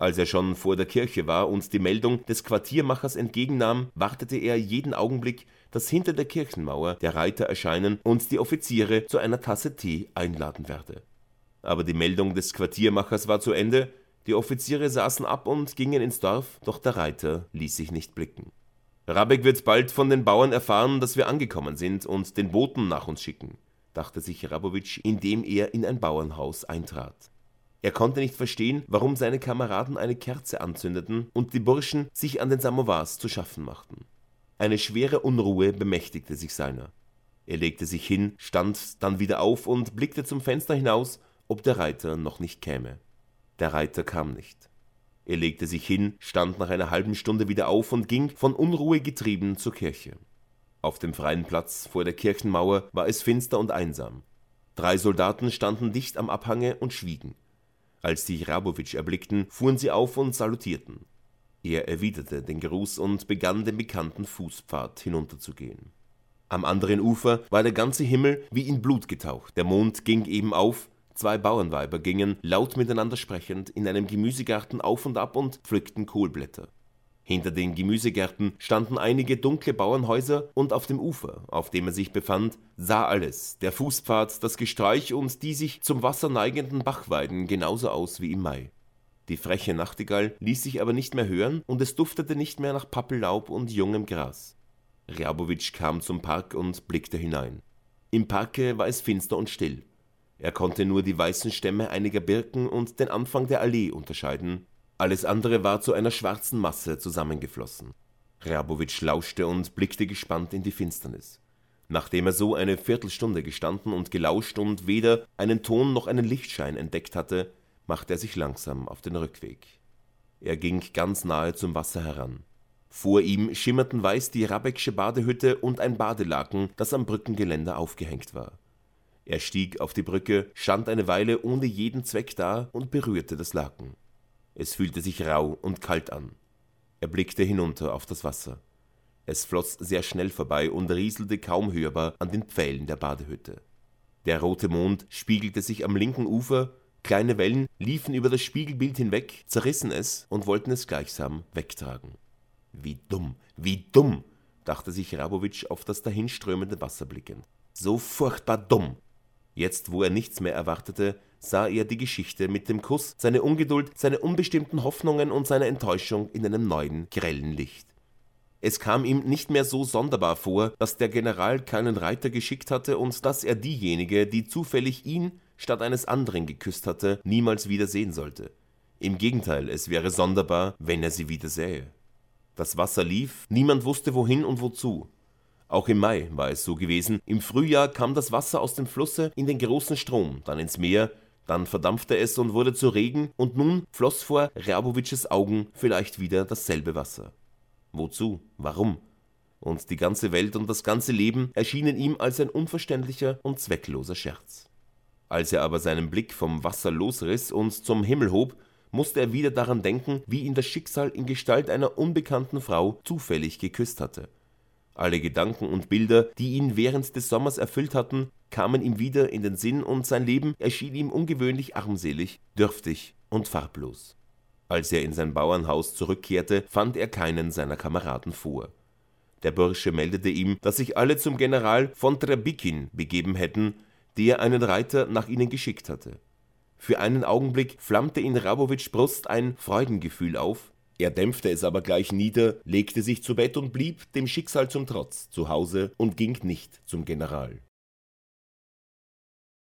Als er schon vor der Kirche war und die Meldung des Quartiermachers entgegennahm, wartete er jeden Augenblick, dass hinter der Kirchenmauer der Reiter erscheinen und die Offiziere zu einer Tasse Tee einladen werde. Aber die Meldung des Quartiermachers war zu Ende, die Offiziere saßen ab und gingen ins Dorf, doch der Reiter ließ sich nicht blicken. »Rabek wird bald von den Bauern erfahren, dass wir angekommen sind und den Boten nach uns schicken«, dachte sich Hrabowitsch, indem er in ein Bauernhaus eintrat. Er konnte nicht verstehen, warum seine Kameraden eine Kerze anzündeten und die Burschen sich an den Samowars zu schaffen machten. Eine schwere Unruhe bemächtigte sich seiner. Er legte sich hin, stand dann wieder auf und blickte zum Fenster hinaus, ob der Reiter noch nicht käme. Der Reiter kam nicht. Er legte sich hin, stand nach einer halben Stunde wieder auf und ging, von Unruhe getrieben, zur Kirche. Auf dem freien Platz vor der Kirchenmauer war es finster und einsam. Drei Soldaten standen dicht am Abhange und schwiegen. Als sie Hrabowitsch erblickten, fuhren sie auf und salutierten. Er erwiderte den Gruß und begann den bekannten Fußpfad hinunterzugehen. Am anderen Ufer war der ganze Himmel wie in Blut getaucht. Der Mond ging eben auf, zwei Bauernweiber gingen, laut miteinander sprechend, in einem Gemüsegarten auf und ab und pflückten Kohlblätter. Hinter den Gemüsegärten standen einige dunkle Bauernhäuser und auf dem Ufer, auf dem er sich befand, sah alles, der Fußpfad, das Gesträuch und die sich zum Wasser neigenden Bachweiden genauso aus wie im Mai. Die freche Nachtigall ließ sich aber nicht mehr hören und es duftete nicht mehr nach Pappellaub und jungem Gras. Hrabowitsch kam zum Park und blickte hinein. Im Parke war es finster und still. Er konnte nur die weißen Stämme einiger Birken und den Anfang der Allee unterscheiden. Alles andere war zu einer schwarzen Masse zusammengeflossen. Hrabowitsch lauschte und blickte gespannt in die Finsternis. Nachdem er so eine Viertelstunde gestanden und gelauscht und weder einen Ton noch einen Lichtschein entdeckt hatte, machte er sich langsam auf den Rückweg. Er ging ganz nahe zum Wasser heran. Vor ihm schimmerten weiß die Rabecksche Badehütte und ein Badelaken, das am Brückengeländer aufgehängt war. Er stieg auf die Brücke, stand eine Weile ohne jeden Zweck da und berührte das Laken. Es fühlte sich rau und kalt an. Er blickte hinunter auf das Wasser. Es floss sehr schnell vorbei und rieselte kaum hörbar an den Pfählen der Badehütte. Der rote Mond spiegelte sich am linken Ufer, kleine Wellen liefen über das Spiegelbild hinweg, zerrissen es und wollten es gleichsam wegtragen. Wie dumm, wie dumm, dachte sich Hrabowitsch auf das dahinströmende Wasser blickend. So furchtbar dumm! Jetzt, wo er nichts mehr erwartete, sah er die Geschichte mit dem Kuss, seine Ungeduld, seine unbestimmten Hoffnungen und seine Enttäuschung in einem neuen, grellen Licht. Es kam ihm nicht mehr so sonderbar vor, dass der General keinen Reiter geschickt hatte und dass er diejenige, die zufällig ihn statt eines anderen geküsst hatte, niemals wieder sehen sollte. Im Gegenteil, es wäre sonderbar, wenn er sie wieder sähe. Das Wasser lief, niemand wusste wohin und wozu. Auch im Mai war es so gewesen. Im Frühjahr kam das Wasser aus dem Flusse in den großen Strom, dann ins Meer, dann verdampfte es und wurde zu Regen, und nun floss vor Hrabowitsches Augen vielleicht wieder dasselbe Wasser. Wozu? Warum? Und die ganze Welt und das ganze Leben erschienen ihm als ein unverständlicher und zweckloser Scherz. Als er aber seinen Blick vom Wasser losriss und zum Himmel hob, musste er wieder daran denken, wie ihn das Schicksal in Gestalt einer unbekannten Frau zufällig geküsst hatte. Alle Gedanken und Bilder, die ihn während des Sommers erfüllt hatten, kamen ihm wieder in den Sinn und sein Leben erschien ihm ungewöhnlich armselig, dürftig und farblos. Als er in sein Bauernhaus zurückkehrte, fand er keinen seiner Kameraden vor. Der Bursche meldete ihm, dass sich alle zum General von Trebikin begeben hätten, der einen Reiter nach ihnen geschickt hatte. Für einen Augenblick flammte in Hrabowitschs Brust ein Freudengefühl auf, er dämpfte es aber gleich nieder, legte sich zu Bett und blieb, dem Schicksal zum Trotz, zu Hause und ging nicht zum General.